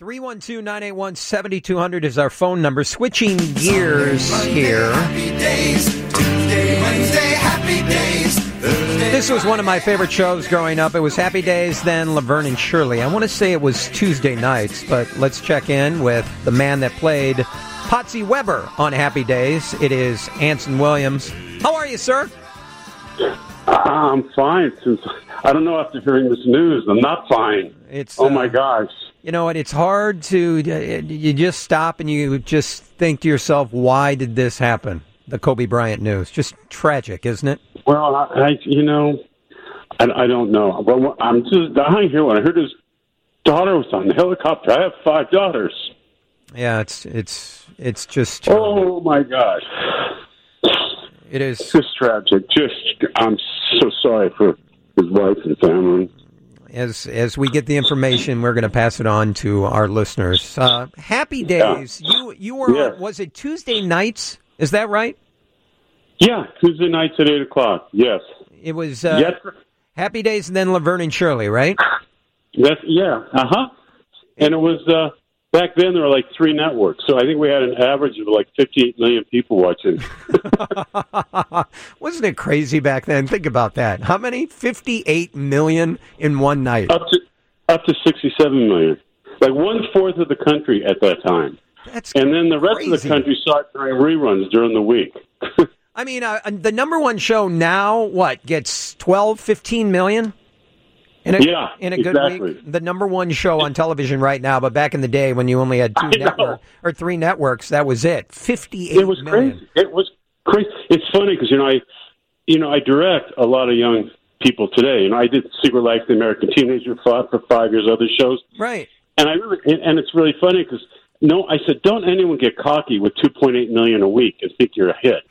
312-981-7200 is our phone number. Switching gears here. Happy days. Tuesday, Wednesday, happy days. Thursday, This was one of my favorite shows growing up. It was Happy Days, then Laverne and Shirley. I want to say it was Tuesday nights, but let's check in with the man that played Potsy Weber on Happy Days. It is Anson Williams. How are you, sir? I'm fine. Since I don't know, after hearing this news, I'm not fine. It's oh my gosh. You know what? It's hard to. You just stop and you just think to yourself, why did this happen? The Kobe Bryant news. Just tragic, isn't it? Well, I don't know. But I'm just dying here when I heard his daughter was on the helicopter. I have 5 daughters. Yeah, it's just terrible. Oh my gosh. It is just tragic. I'm so sorry for his wife and family. As we get the information, we're going to pass it on to our listeners. Happy Days. Yeah. You were on, was it Tuesday nights? Is that right? Yeah, Tuesday nights at 8:00. Yes. It was yes. Happy Days and then Laverne and Shirley, right? Yeah. And it was back then there were like 3 networks, so I think we had an average of like 58 million people watching. Wasn't it crazy back then? Think about that. How many? 58 million in one night. Up to 67 million. Like 1/4 of the country at that time. And then the rest of the country saw it during reruns during the week. I mean, the number one show now, gets 12, 15 million? In a good week, the number one show on television right now, but back in the day when you only had 3 networks, that was it. 58 It was million. crazy. It was crazy. It's funny because, I direct a lot of young people today. I did Secret Life of the American Teenager for 5 years, other shows. Right. And it's really funny because, I said, don't anyone get cocky with 2.8 million a week and think you're a hit.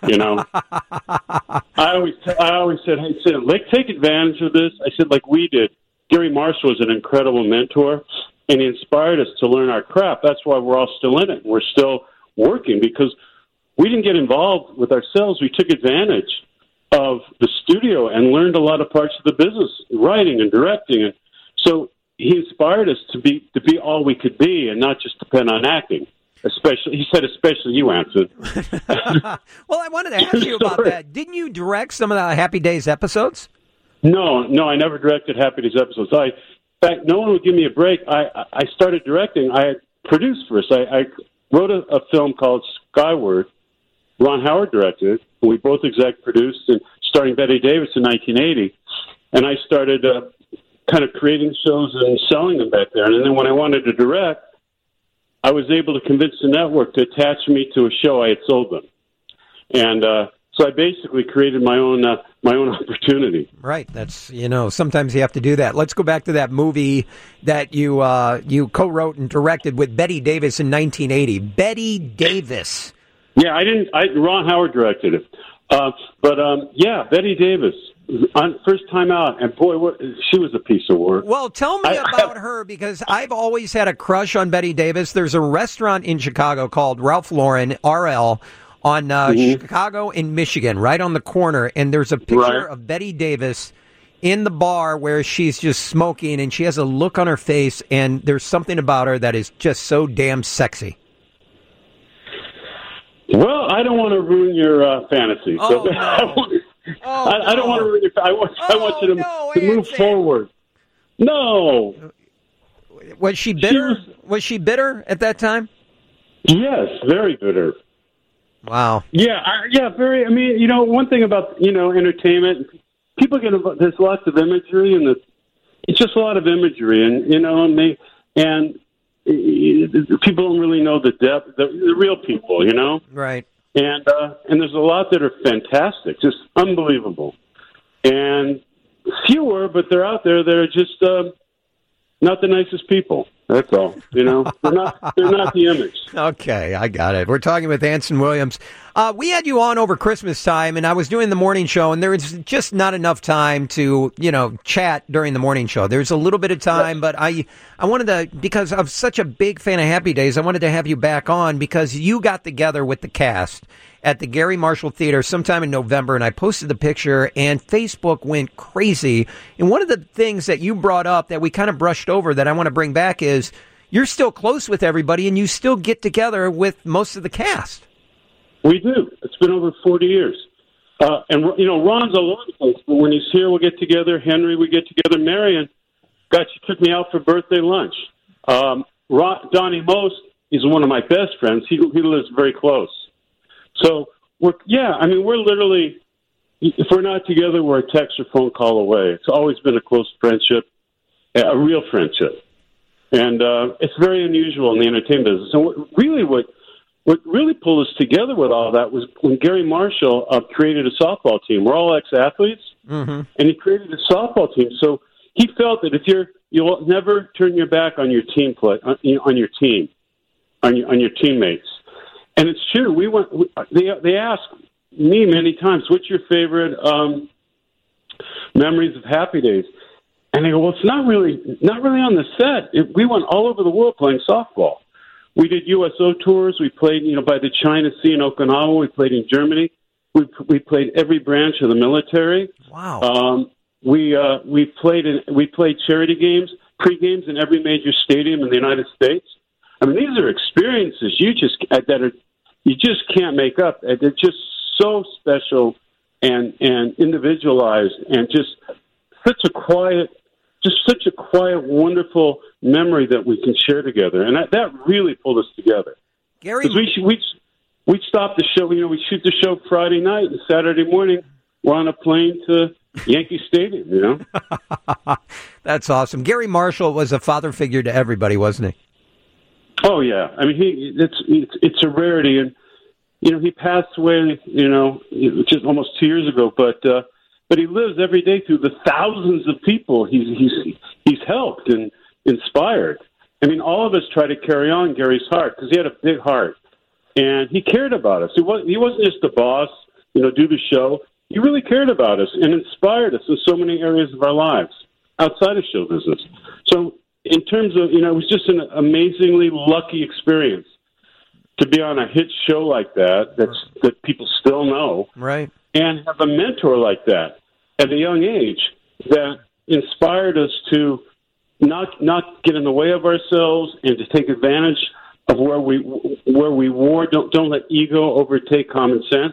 I always said, hey, take advantage of this. I said, like we did. Gary Marshall was an incredible mentor, and he inspired us to learn our craft. That's why we're all still in it. We're still working because we didn't get involved with ourselves. We took advantage of the studio and learned a lot of parts of the business, writing and directing. And so he inspired us to be all we could be and not just depend on acting. Especially you, Anson. Well, I wanted to ask you about that. Didn't you direct some of the Happy Days episodes? No, I never directed Happy Days episodes. In fact, no one would give me a break. I started directing. I had produced first. I wrote a film called Skyward. Ron Howard directed it, and we both exec produced, and starring Betty Davis in 1980. And I started kind of creating shows and selling them back there. And then when I wanted to direct, I was able to convince the network to attach me to a show I had sold them. And so I basically created my own opportunity. Right. That's, sometimes you have to do that. Let's go back to that movie that you co-wrote and directed with Betty Davis in 1980. Betty Davis. Yeah, Ron Howard directed it. Betty Davis. First time out, and boy, she was a piece of work. Well, tell me about her, because I've always had a crush on Betty Davis. There's a restaurant in Chicago called Ralph Lauren, RL, on Chicago and Michigan, right on the corner, and there's a picture of Betty Davis in the bar where she's just smoking, and she has a look on her face, and there's something about her that is just so damn sexy. Well, I don't want to ruin your fantasy. Oh, so no. I don't want to ruin your. I want you to move forward. No. Was she bitter? Was she bitter at that time? Yes, very bitter. Wow. Yeah, very. I mean, one thing about entertainment, people get there's lots of imagery, and it's just a lot of imagery, and people don't really know the depth, the real people, Right. And there's a lot that are fantastic, just unbelievable. And fewer, but they're out there that are just not the nicest people. That's all. They're not the image. Okay, I got it. We're talking with Anson Williams. We had you on over Christmas time, and I was doing the morning show, and there was just not enough time to, chat during the morning show. There's a little bit of time, but I wanted to, because I'm such a big fan of Happy Days, I wanted to have you back on because you got together with the cast at the Gary Marshall Theater sometime in November, and I posted the picture, and Facebook went crazy. And one of the things that you brought up that we kind of brushed over that I want to bring back is you're still close with everybody, and you still get together with most of the cast. We do. It's been over 40 years. And, Ron's all over the place. But when he's here, we'll get together. Henry, we get together. Marion, she took me out for birthday lunch. Donnie Most, he's one of my best friends. He lives very close. So, we're literally, if we're not together, we're a text or phone call away. It's always been a close friendship, a real friendship. And it's very unusual in the entertainment business. And what really pulled us together with all that was when Gary Marshall created a softball team. We're all ex-athletes, and he created a softball team. So he felt that you'll never turn your back on your team play, on your team, on your teammates. And it's true. They asked me many times, "What's your favorite memories of Happy Days?" And they go, "Well, it's not really on the set. We went all over the world playing softball. We did USO tours. We played, by the China Sea in Okinawa. We played in Germany. We played every branch of the military. Wow. We played charity games, pre-games in every major stadium in the United States. I mean, these are experiences you just can't make up. They're just so special and individualized, and just such a quiet, wonderful memory that we can share together. And that really pulled us together. Gary, we'd stop the show. We shoot the show Friday night, and Saturday morning we're on a plane to Yankee Stadium. That's awesome. Gary Marshall was a father figure to everybody, wasn't he? Oh yeah. I mean, it's a rarity, and he passed away. Just almost 2 years ago, but he lives every day through the thousands of people he's helped and inspired. I mean, all of us try to carry on Gary's heart because he had a big heart, and he cared about us. He wasn't just a boss, do the show. He really cared about us and inspired us in so many areas of our lives outside of show business. So in terms of, it was just an amazingly lucky experience to be on a hit show like that people still know. Right. And have a mentor like that at a young age that inspired us to not get in the way of ourselves and to take advantage of where we were. Don't let ego overtake common sense,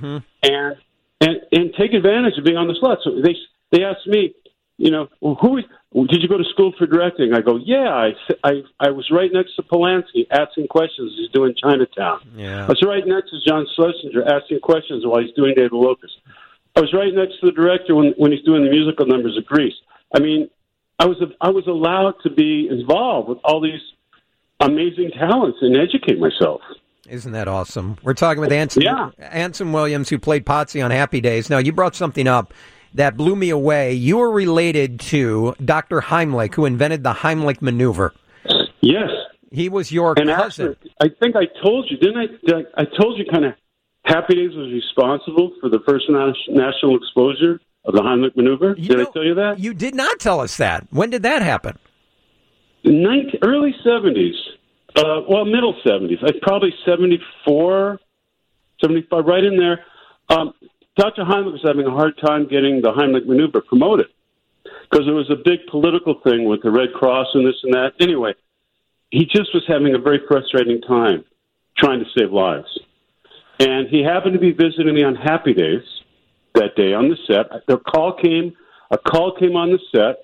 and take advantage of being on the slot. So they asked me, did you go to school for directing? I go, yeah. I was right next to Polanski asking questions he's doing Chinatown. Yeah. I was right next to John Schlesinger asking questions while he's doing David Locust. I was right next to the director when he's doing the musical numbers of Grease. I mean, I was allowed to be involved with all these amazing talents and educate myself. Isn't that awesome? We're talking with Anson Williams, who played Potsy on Happy Days. Now, you brought something up that blew me away. You were related to Dr. Heimlich, who invented the Heimlich maneuver. Yes. He was your cousin. Actually, I think I told you, didn't I? I told you kind of Happy Days was responsible for the first national exposure of the Heimlich maneuver. Did I tell you that? You did not tell us that. When did that happen? Early 70s. Middle 70s. Probably 74, 75, right in there. Dr. Heimlich was having a hard time getting the Heimlich maneuver promoted because it was a big political thing with the Red Cross and this and that. Anyway, he just was having a very frustrating time trying to save lives. And he happened to be visiting me on Happy Days that day on the set. A call came on the set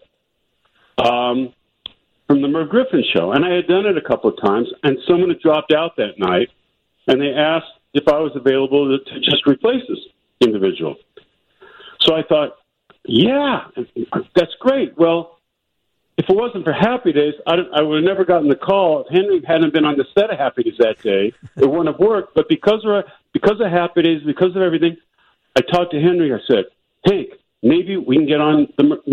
from the Merv Griffin show. And I had done it a couple of times, and someone had dropped out that night, and they asked if I was available to just replace this individual. So I thought, yeah, that's great. Well, if it wasn't for Happy Days, I would have never gotten the call. If Henry hadn't been on the set of Happy Days that day, it wouldn't have worked. But because of Happy Days, because of everything, I talked to Henry. I said, Hank, maybe we can get on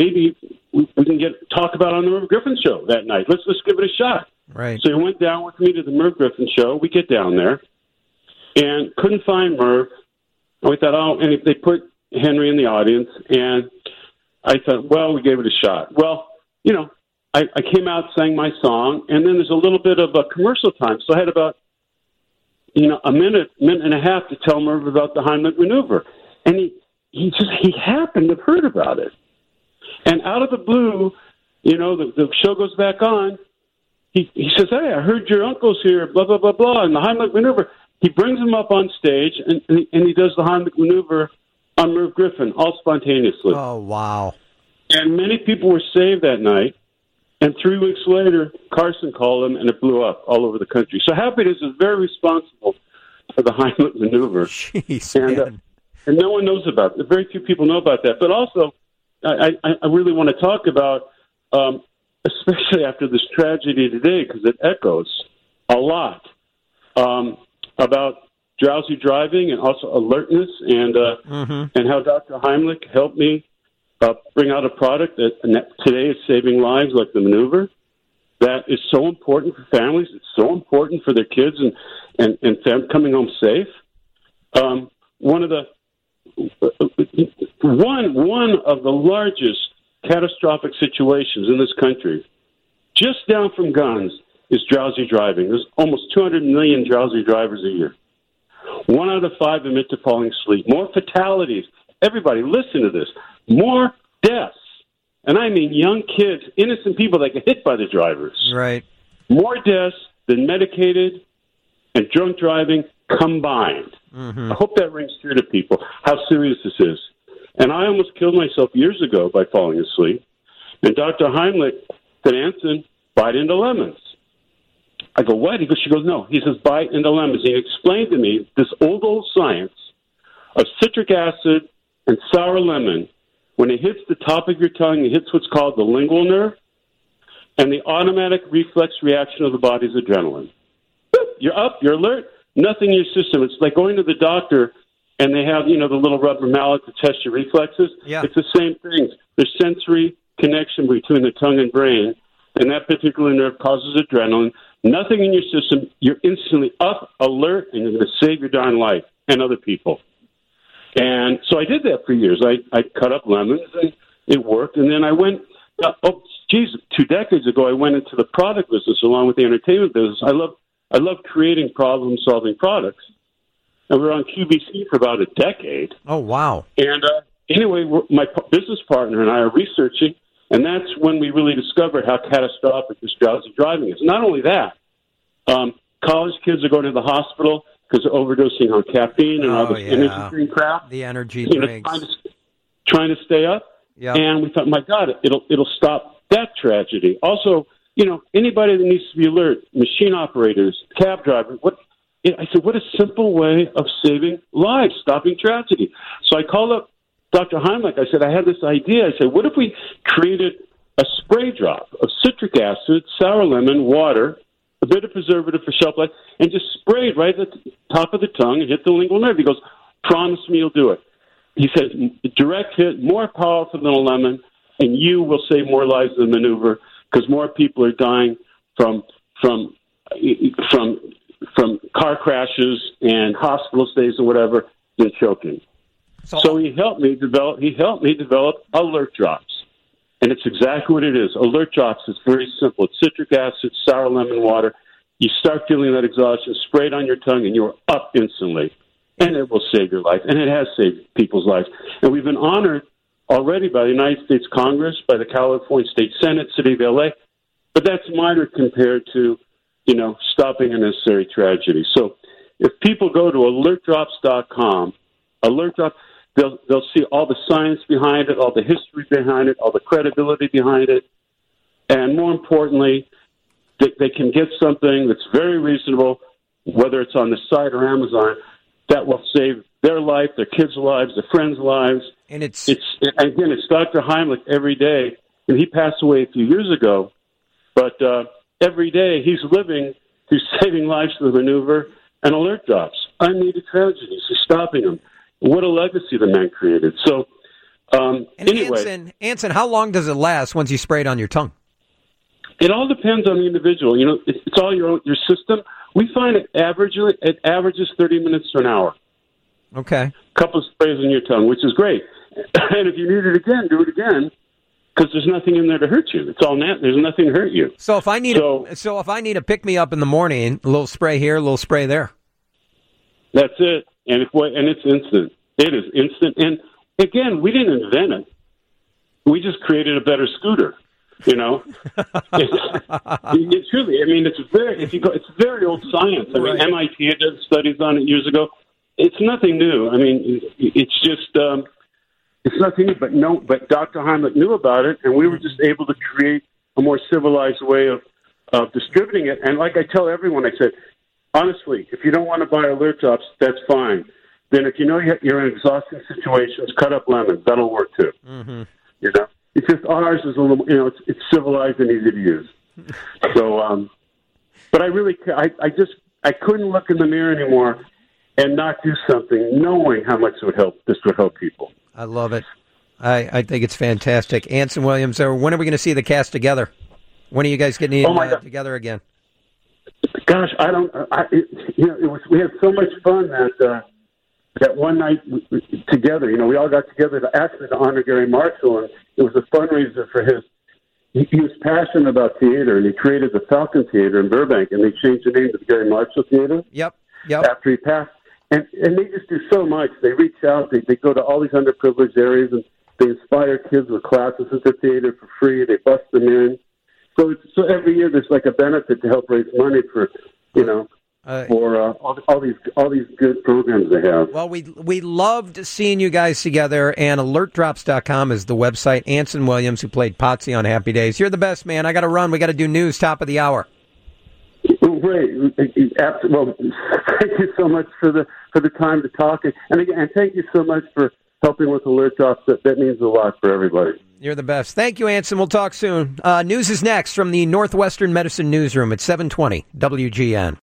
talk about on the Merv Griffin show that night. Let's give it a shot. Right. So he went down with me to the Merv Griffin show. We get down there and couldn't find Merv. And we thought, and they put Henry in the audience, and I thought, well, we gave it a shot. Well, I came out, sang my song, and then there's a little bit of a commercial time. So I had about, a minute and a half to tell Merv about the Heimlich maneuver. And he happened to have heard about it. And out of the blue, the show goes back on, he says, "Hey, I heard your uncle's here, blah, blah, blah, blah," and the Heimlich maneuver. He brings him up on stage, and he does the Heimlich maneuver on Merv Griffin, all spontaneously. Oh, wow. And many people were saved that night. And 3 weeks later, Carson called him, and it blew up all over the country. So Happiness is very responsible for the Heimlich maneuver. Jeez, man. And no one knows about it. Very few people know about that. But also, I really want to talk about, especially after this tragedy today, because it echoes a lot, about drowsy driving and also alertness, and how Dr. Heimlich helped me bring out a product that today is saving lives, like the maneuver. That is so important for families. It's so important for their kids and coming home safe. One of the largest catastrophic situations in this country, just down from guns, is drowsy driving. There's almost 200 million drowsy drivers a year. 1 out of 5 admit to falling asleep. More fatalities. Everybody, listen to this. More deaths, and I mean young kids, innocent people that get hit by the drivers. Right. More deaths than medicated and drunk driving combined. I hope that rings true to people, how serious this is. And I almost killed myself years ago by falling asleep. And Dr. Heimlich said, "Anson, bite into lemons." I go, "What?" She goes, "No." He says, "Bite into lemons." He explained to me this old science of citric acid and sour lemon. When it hits the top of your tongue, it hits what's called the lingual nerve, and the automatic reflex reaction of the body's adrenaline. You're up, you're alert, nothing in your system. It's like going to the doctor, and they have, the little rubber mallet to test your reflexes. Yeah. It's the same thing. There's sensory connection between the tongue and brain, and that particular nerve causes adrenaline. Nothing in your system. You're instantly up, alert, and you're going to save your darn life and other people. And so I did that for years. I cut up lemons, and it worked. And then I went, 2 decades ago, I went into the product business along with the entertainment business. I love creating problem-solving products. And we were on QVC for about a decade. Oh, wow. And anyway, my business partner and I are researching, and that's when we really discovered how catastrophic this drowsy driving is. Not only that, college kids are going to the hospital because they're overdosing on caffeine and all this energy drink crap. The energy drinks. Trying to stay up. Yep. And we thought, my God, it'll stop that tragedy. Also, anybody that needs to be alert, machine operators, cab drivers, I said, what a simple way of saving lives, stopping tragedy. So I called up Dr. Heimlich. I said, I had this idea. I said, what if we created a spray drop of citric acid, sour lemon, water, a bit of preservative for shelf life, and just spray it right at the top of the tongue and hit the lingual nerve. He goes, promise me you'll do it. He said, direct hit, more powerful than a lemon, and you will save more lives than maneuver because more people are dying from car crashes and hospital stays and whatever than choking. So he helped me develop Alert Drops. And it's exactly what it is. Alert Drops is very simple. It's citric acid, sour lemon water. You start feeling that exhaustion, spray it on your tongue, and you're up instantly. And it will save your life. And it has saved people's lives. And we've been honored already by the United States Congress, by the California State Senate, City of L.A., but that's minor compared to, stopping unnecessary tragedy. So if people go to alertdrops.com, Alert Drops, they'll see all the science behind it, all the history behind it, all the credibility behind it, and more importantly, they can get something that's very reasonable, whether it's on the site or Amazon, that will save their life, their kids' lives, their friends' lives. And it's Dr. Heimlich every day, and he passed away a few years ago, but every day he's living through saving lives through the maneuver and Alert Drops. Unneeded tragedies, he's stopping them. What a legacy the man created. So, anyway. Anson, how long does it last once you spray it on your tongue? It all depends on the individual. It's all your system. We find it averages 30 minutes to an hour. Okay. A couple of sprays on your tongue, which is great. And if you need it again, do it again, because there's nothing in there to hurt you. It's all there's nothing to hurt you. So if I need a pick me up in the morning, a little spray here, a little spray there. That's it. And it's instant. It is instant. And again, we didn't invent it. We just created a better scooter. You know, it's truly. I mean, it's very old science. I mean, Right. MIT had done studies on it years ago. It's nothing new. I mean, it's just it's nothing new. But Dr. Heimlich knew about it, and we were just able to create a more civilized way of distributing it. And like I tell everyone, I said, honestly, if you don't want to buy alert drops, that's fine. Then if you know you're in exhausting situations, cut up lemons. That'll work too. Mm-hmm. You know, it's just ours is a little, you know, it's civilized and easy to use. So, but I really, I couldn't look in the mirror anymore and not do something, knowing how much this would help people. I love it. I think it's fantastic. Anson Williams, when are we going to see the cast together? When are you guys getting together again? Gosh, we had so much fun that one night together. You know, we all got together to honor Gary Marshall, and it was a fundraiser for his. He was passionate about theater, and he created the Falcon Theater in Burbank, and they changed the name to the Gary Marshall Theater. Yep. After he passed, and they just do so much. They reach out. They go to all these underprivileged areas, and they inspire kids with classes at the theater for free. They bust them in. So every year there's like a benefit to help raise money for, you know, for all these good programs they have. Well, we loved seeing you guys together, and alertdrops.com is the website. Anson Williams, who played Potsy on Happy Days. You're the best, man. I got to run. We got to do news top of the hour. Well, great. Well, thank you so much for the time to talk, and again, thank you so much for helping with Alert Drops. That means a lot for everybody. You're the best. Thank you, Anson. We'll talk soon. News is next from the Northwestern Medicine Newsroom at 720 WGN.